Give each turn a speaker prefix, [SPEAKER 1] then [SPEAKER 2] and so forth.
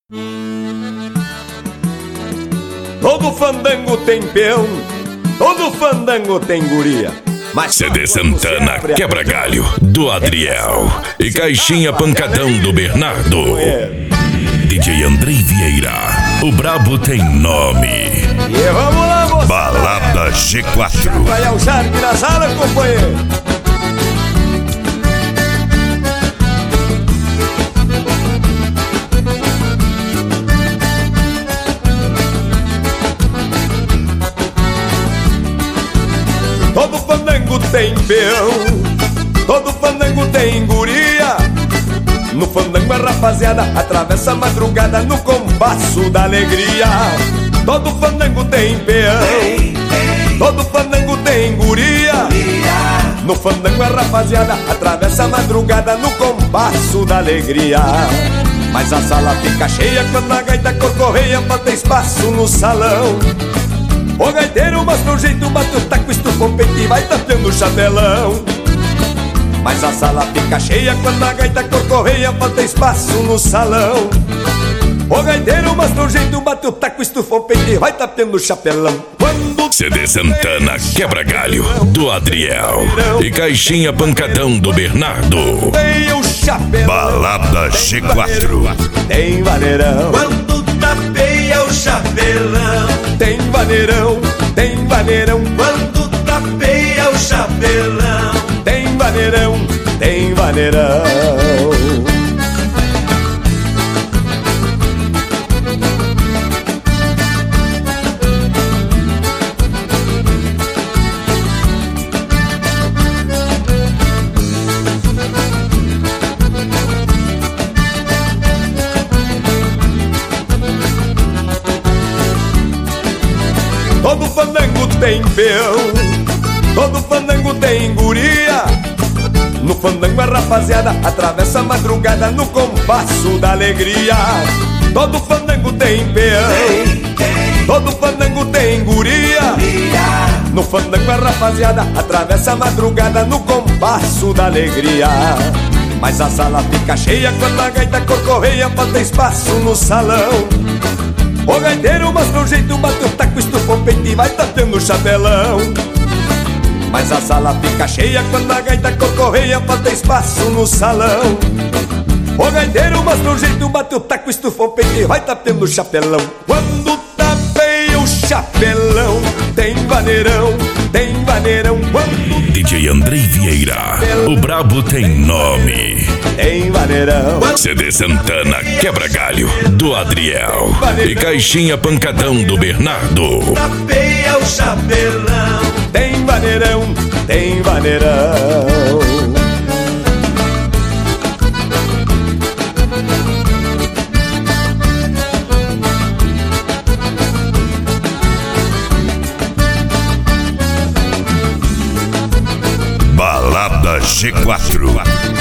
[SPEAKER 1] Todo fandango tem peão, todo fandango tem guria. Mas
[SPEAKER 2] CD Santana Quebra Galho do Adriel e Caixinha Pancadão do Bernardo. DJ Andrei Vieira, o brabo tem nome.
[SPEAKER 1] E vamos lá, moçada.
[SPEAKER 2] Balada G4.
[SPEAKER 1] Vai o Jardim na sala, companheiro. Todo fandango tem peão, todo fandango tem guria. No fandango a rapaziada atravessa a madrugada no compasso da alegria. Todo fandango tem peão, todo fandango tem guria. No fandango a rapaziada atravessa a madrugada no compasso da alegria. Mas a sala fica cheia quando a gaita corcorreia, falta espaço no salão. O gaiteiro mostra o jeito, bate o taco, estufa o peito e vai tapeando o chapelão. Mas a sala fica cheia quando a gaita corcorreia, falta espaço no salão. O gaiteiro mostra o jeito, bate o taco, estufa o peito e vai tapeando o chapelão. Quando
[SPEAKER 2] CD Santana Quebra Galho do Adriel e Caixinha Pancadão do Bernardo.
[SPEAKER 1] tem o chapelão,
[SPEAKER 2] Balada G4.
[SPEAKER 1] tem vaneirão.
[SPEAKER 3] Quando tapeia o chapelão,
[SPEAKER 1] Tem vaneirão, tem vaneirão.
[SPEAKER 3] quando tapeia o chapelão,
[SPEAKER 1] Tem vaneirão, tem vaneirão. Todo fandango tem peão, todo fandango tem guria. No fandango a rapaziada atravessa a madrugada no compasso da alegria. Todo fandango tem peão, todo fandango tem guria. No fandango a rapaziada atravessa a madrugada no compasso da alegria. Mas a sala fica cheia quando a gaita corcorreia, falta espaço no salão. O gaiteiro mostra o jeito, bate o taco, estufa o peito e vai tapeando o chapelão. Mas a sala fica cheia quando a gaita corcorreia, falta espaço no salão. O gaiteiro mostra o jeito, bate o taco, estufa o peito e vai tapeando o chapelão. Quando tapeia o chapelão, tem vaneirão, tem vaneirão. Quando
[SPEAKER 2] DJ Andrei Vieira, o brabo tem nome.
[SPEAKER 1] tem vaneirão,
[SPEAKER 2] CD Santana Quebra Galho do Adriel e Caixinha Pancadão do Bernardo.
[SPEAKER 3] tapeia o chapelão,
[SPEAKER 1] tem vaneirão, tem vaneirão.
[SPEAKER 2] Balada G4.